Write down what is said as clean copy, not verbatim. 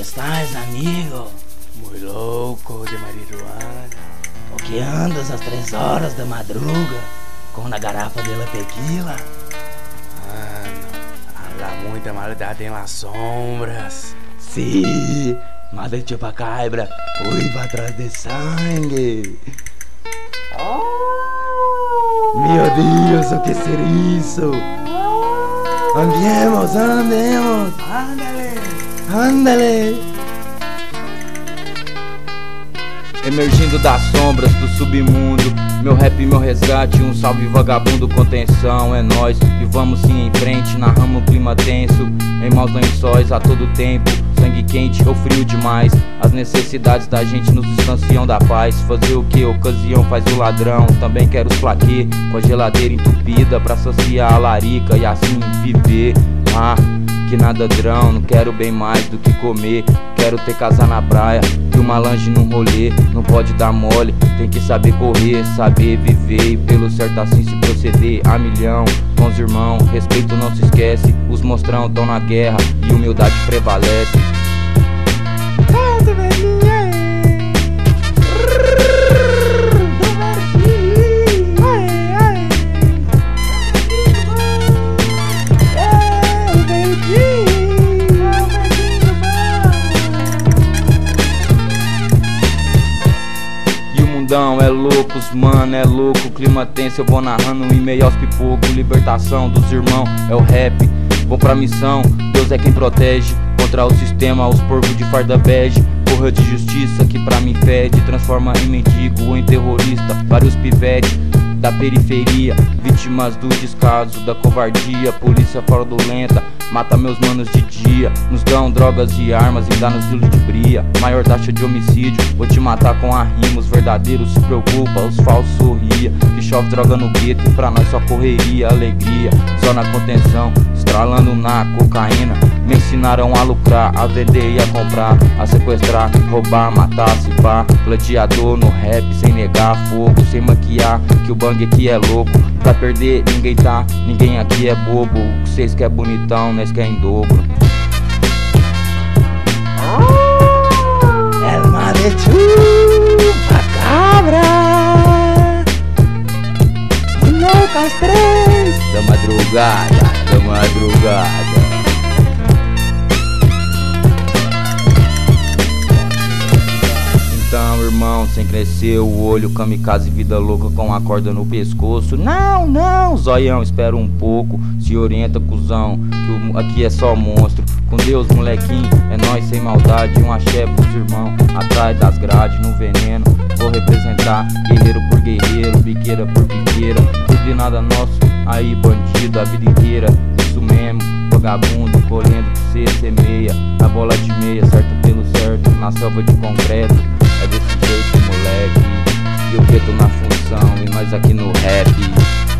estás, amigo? Muy louco de marihuana. ¿Por qué andas às 3 horas da madruga com uma garrafa de la tequila? Mano, há muita maldade em las sombras. Sí, mas el chupacabra foi para atrás de sangue. Meu Deus, o que será isso? Andemos, andemos. Ándale. Emergindo das sombras do submundo, meu rap, meu resgate, um salve vagabundo, contenção, é nóis. E vamos sim em frente, narramos o clima tenso, em maus lençóis a todo tempo. Sangue quente ou frio demais, as necessidades da gente nos distanciam da paz. Fazer o que? Ocasião faz o ladrão. Também quero os plaquê com a geladeira entupida pra saciar a larica e assim viver. Que nada drão, não quero bem mais do que comer. Quero ter casa na praia e uma lanche num rolê. Não pode dar mole, tem que saber correr, saber viver e pelo certo assim se proceder. A milhão, com os irmãos, respeito não se esquece. Os monstrão tão na guerra e humildade prevalece. É loucos, mano, é louco, clima tenso, eu vou narrando em meio aos pipocos. Libertação dos irmãos, é o rap, vou pra missão, Deus é quem protege. Contra o sistema, os porcos de farda bege. Porra de justiça que pra mim fede, transforma em mendigo ou em terrorista. Vários pivetes da periferia, vítimas do descaso, da covardia. Polícia fraudulenta, mata meus manos de dia. Nos dão drogas e armas e dá nos de bria. Maior taxa de homicídio, vou te matar com a rima. Os verdadeiros se preocupam, os falsos sorria. Que chove droga no gueto e pra nós só correria, alegria. Só na contenção, estralando na cocaína. Me ensinaram a lucrar, a vender e a comprar, a sequestrar, roubar, matar, se pá. Gladiador no rap, sem negar fogo, sem maquiar, que o bang aqui é louco. Pra perder ninguém tá, ninguém aqui é bobo. O que cês quer bonitão, nós quer em dobro. El chupacabra, loucas 3 da madrugada, da madrugada. Então, irmão, sem crescer o olho, kamikaze, vida louca com a corda no pescoço. Não, não, zoião, espera um pouco, se orienta, cuzão, que aqui é só monstro. Com Deus, molequinho, é nós sem maldade. Um axé pros irmãos, atrás das grades, no veneno. Vou representar, guerreiro por guerreiro, biqueira por biqueira. Tudo e nada nosso, aí bandido a vida inteira. Isso mesmo, vagabundo, colhendo que cê semeia. A bola de meia, certo pelo certo, na selva de concreto. É desse jeito, moleque. E o gueto na função, e nós aqui no rap.